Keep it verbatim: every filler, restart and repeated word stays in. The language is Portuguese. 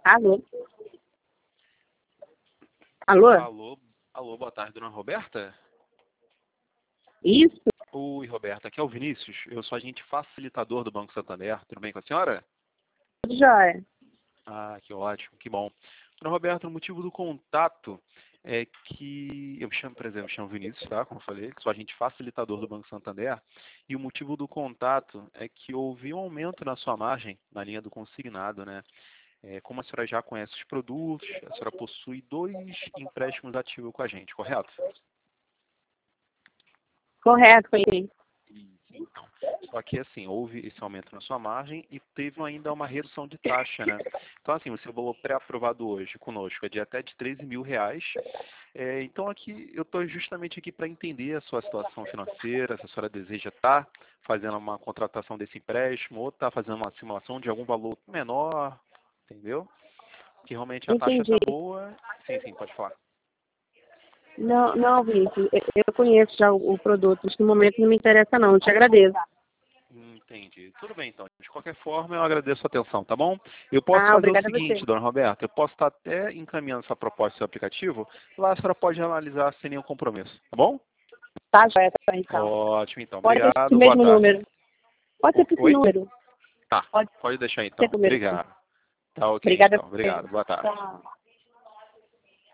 Alô? Alô? Alô, alô, boa tarde, dona Roberta? Isso? Oi, Roberta, aqui é o Vinícius, eu sou agente facilitador do Banco Santander, tudo bem com a senhora? Joia. Ah, que ótimo, que bom. Dona Roberta, o motivo do contato é que, eu me chamo, por exemplo, me chamo Vinícius, tá, como eu falei, sou agente facilitador do Banco Santander, e o motivo do contato é que houve um aumento na sua margem, na linha do consignado, né? É, como a senhora já conhece os produtos, a senhora possui dois empréstimos ativos com a gente, correto? Correto, conheci. Então, só que assim, houve esse aumento na sua margem e teve ainda uma redução de taxa, né? Então assim, o seu valor pré-aprovado hoje conosco é de até de treze mil reais. É, então aqui, eu estou justamente aqui para entender a sua situação financeira, se a senhora deseja estar fazendo uma contratação desse empréstimo ou está fazendo uma simulação de algum valor menor, entendeu? Que realmente a taxa Entendi. está boa. Sim, sim, pode falar. Não, não, Vinícius, eu eu conheço já o, o produto, mas no momento não me interessa não, eu te agradeço. Entendi. Tudo bem, então. De qualquer forma, eu agradeço a atenção, tá bom? Eu posso Ah, fazer o obrigada a seguinte, você. dona Roberta, eu posso estar até encaminhando essa proposta do seu aplicativo, lá a senhora pode analisar sem nenhum compromisso, tá bom? Tá, joia, tá, então. Ótimo, então. Pode ser esse Obrigado, boa mesmo tarde. número. Pode ser O- esse Oi? número. Tá, Pode pode deixar ser então. o número. Obrigado. Tá ok, Obrigada a então. você. Obrigado, boa tarde. Tchau.